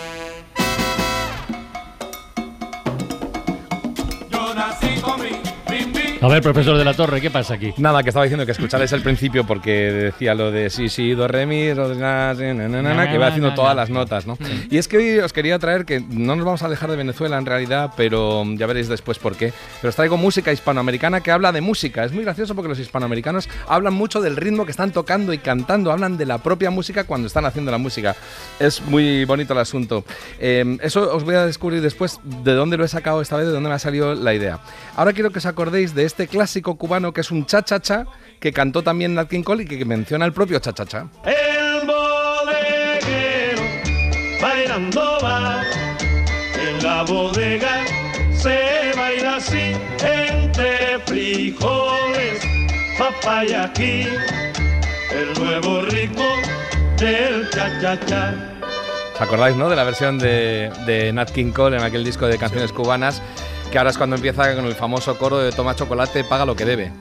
Yo nací con mi bimbi. A ver, profesor de la Torre, ¿qué pasa aquí? Nada, que estaba diciendo que escucharais el principio porque decía lo de sí, sí, do, re, mi, do, na, na, na, na, na, que va haciendo todas las notas, ¿no? Y es que hoy os quería traer que no nos vamos a alejar de Venezuela en realidad, pero ya veréis después por qué. Pero os traigo música hispanoamericana que habla de música. Es muy gracioso porque los hispanoamericanos hablan mucho del ritmo que están tocando y cantando, hablan de la propia música cuando están haciendo la música. Es muy bonito el asunto. Eh, eso os voy a descubrir después de dónde lo he sacado esta vez, de dónde me ha salido la idea. Ahora quiero que os acordéis de este clásico cubano que es un cha-cha-cha, que cantó también Nat King Cole y que menciona el propio cha-cha-cha. El bodeguero bailando va, en la bodega se baila así, entre frijoles, papaya aquí, el nuevo ritmo del cha-cha-cha. ¿Os acordáis, no? De la versión de, de Nat King Cole en aquel disco de canciones cubanas, que ahora es cuando empieza con el famoso coro de toma chocolate, paga lo que debe.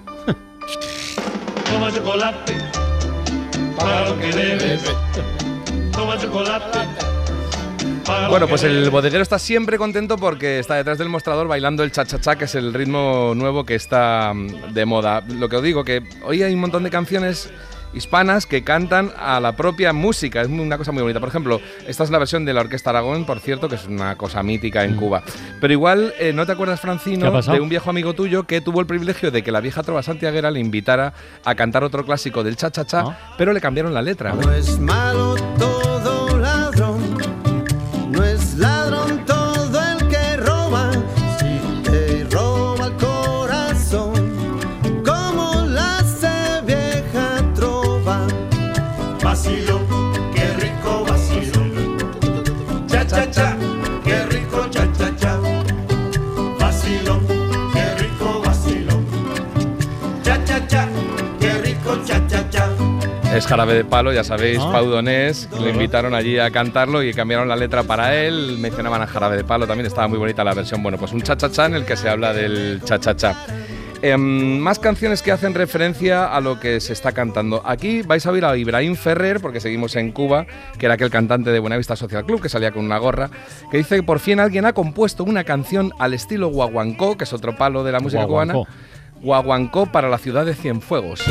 Toma chocolate, paga lo que debes. Toma chocolate. Paga Bueno, lo pues que el debes. bodeguero está siempre contento porque está detrás del mostrador bailando el cha-cha-cha, que es el ritmo nuevo que está mm, de moda. Lo que os digo, que hoy hay un montón de canciones hispanas que cantan a la propia música, es una cosa muy bonita. Por ejemplo, esta es la versión de la Orquesta Aragón, por cierto, que es una cosa mítica en Cuba. Pero igual, eh, ¿no te acuerdas, ¿Qué ha Francino, pasado? de un viejo amigo tuyo que tuvo el privilegio de que la vieja trova santiaguera le invitara a cantar otro clásico del cha-cha-cha, pero le cambiaron la letra? No es malo todo ladrón, no es ladrón todo el que roba, si te roba el corazón, como la hace vieja trova. Vacilo, qué rico vacilo. Cha cha cha, qué rico cha cha cha. Vacilo, qué rico vacilo. Cha cha cha, qué rico cha cha cha. Es Jarabe de Palo, ya sabéis, Ah. Pau Donés, lo invitaron allí a cantarlo y cambiaron la letra para él, mencionaban a Jarabe de Palo, también estaba muy bonita la versión. Bueno, pues un cha-cha-cha en el que se habla del cha-cha-cha. Eh, más canciones que hacen referencia a lo que se está cantando. Aquí vais a oír a Ibrahim Ferrer, porque seguimos en Cuba, que era aquel cantante de Buenavista Social Club, que salía con una gorra, que dice que por fin alguien ha compuesto una canción al estilo guaguancó, que es otro palo de la música Guaguancó. cubana. Guaguancó para la ciudad de Cienfuegos.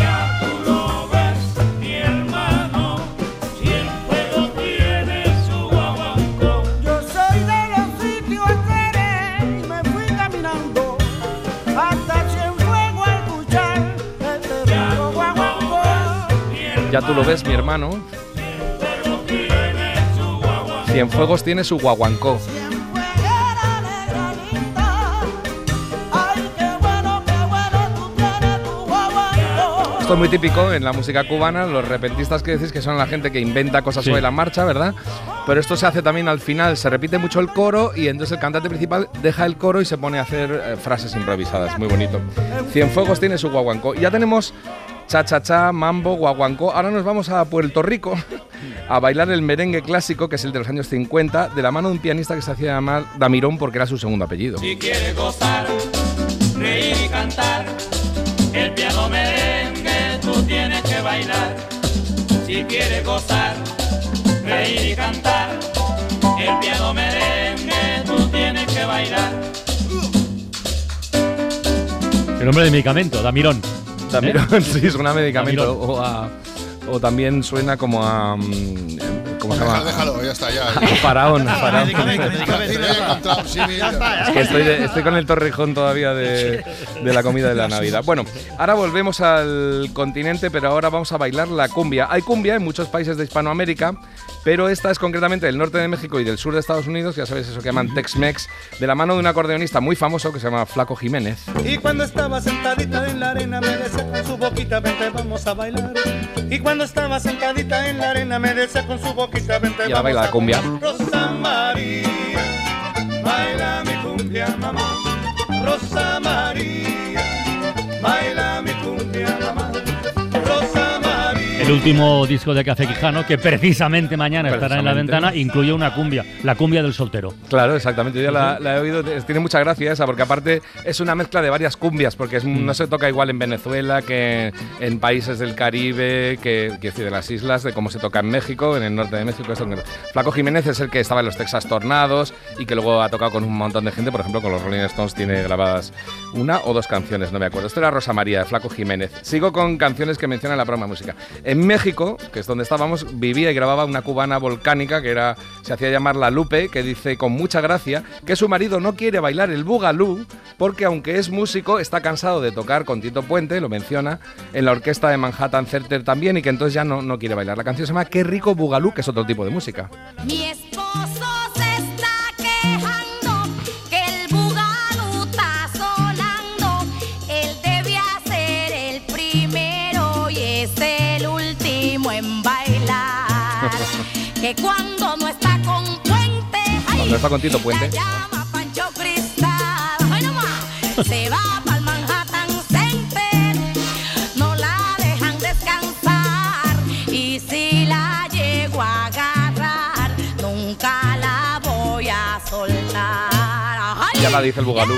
Yo soy de los sitios enteré y me fui caminando hasta Cienfuegos a escuchar el terrible guaguancó. Ya tú lo ves, mi hermano. Cienfuegos tiene su guaguancó. Esto es muy típico en la música cubana, los repentistas que decís que son la gente que inventa cosas Sí. sobre la marcha, ¿verdad? Pero esto se hace también al final, se repite mucho el coro y entonces el cantante principal deja el coro y se pone a hacer eh, frases improvisadas, muy bonito. Cienfuegos tiene su guaguancó. Ya tenemos cha-cha-cha, mambo, guaguancó. Ahora nos vamos a Puerto Rico a bailar el merengue clásico, que es el de los años cincuenta, de la mano de un pianista que se hacía llamar Damirón porque era su segundo apellido. Si quieres gozar, reír y cantar, el piano merengue tú tienes que bailar. Si quieres gozar, reír y cantar, el piano merengue tú tienes que bailar. El nombre de medicamento, Damirón. Damirón, ¿Eh? sí, suena a medicamento. Damirón. O, a, o también suena como a... mm, ¿cómo se llama? Déjalo, déjalo, ya está, ya. Faraón, faraón. Es que estoy, de- estoy con el Torrejón todavía de, de la comida de la Navidad. Bueno, ahora volvemos al continente, pero ahora vamos a bailar la cumbia. Hay cumbia en muchos países de Hispanoamérica, pero esta es concretamente del norte de México y del sur de Estados Unidos, ya sabéis eso que llaman Tex-Mex, de la mano de un acordeonista muy famoso que se llama Flaco Jiménez. Y cuando estaba sentadita en la arena me decía con su boquita, vente, vamos a bailar. Y cuando estaba sentadita en la arena me decía con su boquita, vente, Y ahora vamos baila a la cumbia. Rosa María, baila mi cumbia, mamá. Rosa María, baila mi cumbia, mamá. Rosa María. El último disco de Café Quijano, que precisamente mañana estará en la Precisamente. ventana, incluye una cumbia, la cumbia del soltero. Claro, exactamente. Yo ya la, la he oído. Tiene mucha gracia esa, porque aparte es una mezcla de varias cumbias, porque es, no se toca igual en Venezuela que en países del Caribe, que, que decir, de las islas, de cómo se toca en México, en el norte de México. Esto. Flaco Jiménez es el que estaba en los Texas Tornados y que luego ha tocado con un montón de gente. Por ejemplo, con los Rolling Stones tiene grabadas una o dos canciones, no me acuerdo. Esto era Rosa María, de Flaco Jiménez. Sigo con canciones que mencionan la programa música. En México, que es donde estábamos, vivía y grababa una cubana volcánica que era, se hacía llamar La Lupe, que dice con mucha gracia que su marido no quiere bailar el bugalú porque aunque es músico está cansado de tocar con Tito Puente, lo menciona, en la orquesta de Manhattan Theater también, y que entonces ya no, no quiere bailar. La canción se llama Qué rico bugalú, que es otro tipo de música. Mi esposo se está quejando que el bugalú está sonando. Él debía ser el primero y es el último en bailar. Que cuando no está con Puente, ay, Cuando está con Tito Puente. llama Pancho Cristal. Ay, no más. Se va pa'l Manhattan Center, no la dejan descansar. Y si la llego a agarrar, nunca la voy a soltar. Ay, Ya la dice el bugalú.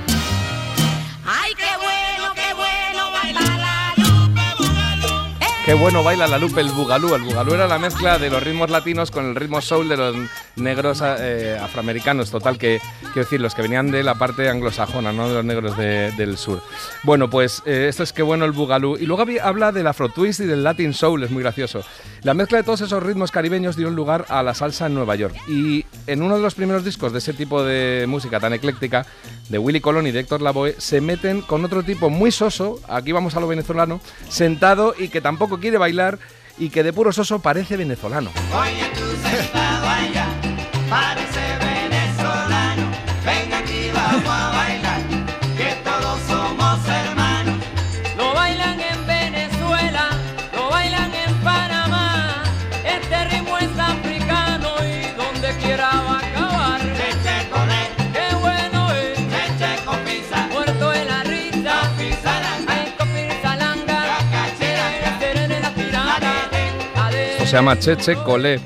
ay, qué bueno, qué bueno baila la Lupe bugalú. Qué bueno baila La Lupe el bugalú. El bugalú era la mezcla de los ritmos latinos con el ritmo soul de los negros eh, afroamericanos. Total, que quiero decir, los que venían de la parte anglosajona, no de los negros de- del sur. Bueno, pues eh, esto es Qué bueno el bugalú. Y luego había- habla del afro twist y del latin soul, es muy gracioso. La mezcla de todos esos ritmos caribeños dio lugar a la salsa en Nueva York. Y en uno de los primeros discos de ese tipo de música tan ecléctica, de Willy Colón y de Héctor Lavoe, se meten con otro tipo muy soso, aquí vamos a lo venezolano, sentado y que tampoco quiere bailar y que de puro soso parece venezolano. Oye, tú sentado allá, parece venezolano. Ven aquí, vamos a bailar, que todos somos hermanos. Lo bailan en Venezuela, lo bailan en Panamá. Este ritmo es africano y donde quiera va a acabar. Cheche con él, Qué bueno es, cheche con pizza, muerto de la risa. pizalanga, Ay, copizalanga, cachiranga, la pirata. Esto se llama Cheche Colé.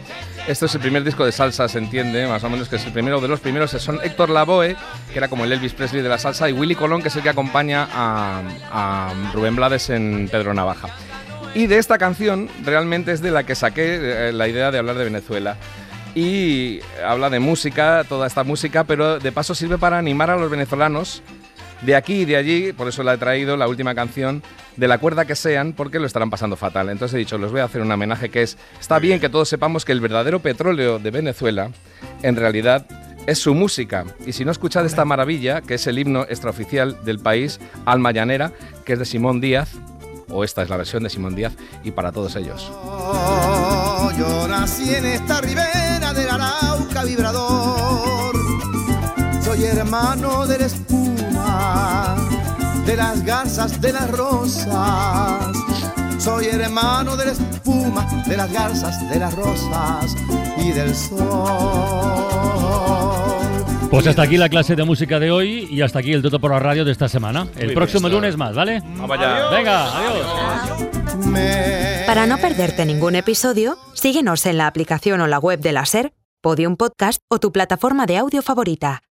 Esto es el primer disco de salsa, se entiende, más o menos que es el primero de los primeros. Son Héctor Lavoe, que era como el Elvis Presley de la salsa, y Willy Colón, que es el que acompaña a, a Rubén Blades en Pedro Navaja. Y de esta canción realmente es de la que saqué eh, la idea de hablar de Venezuela. Y habla de música, toda esta música, pero de paso sirve para animar a los venezolanos de aquí y de allí. Por eso la he traído, la última canción, de la cuerda que sean, porque lo estarán pasando fatal. Entonces he dicho, les voy a hacer un homenaje que es, está bien que todos sepamos que el verdadero petróleo de Venezuela, en realidad, es su música. Y si no, escuchad esta maravilla, que es el himno extraoficial del país, Alma Llanera, que es de Simón Díaz, o esta es la versión de Simón Díaz, y para todos ellos. Yo nací en esta ribera del Arauca vibrador. Soy hermano de la espuma, de las garzas, de las rosas. Soy hermano de la espuma, de las garzas, de las rosas y del sol. Pues hasta aquí la clase de música de hoy y hasta aquí el Toto por la Radio de esta semana. El Muy próximo bien, lunes más, ¿vale? Vamos allá. Venga, adiós. Para no perderte ningún episodio, síguenos en la aplicación o la web de la SER, Podium Podcast o tu plataforma de audio favorita.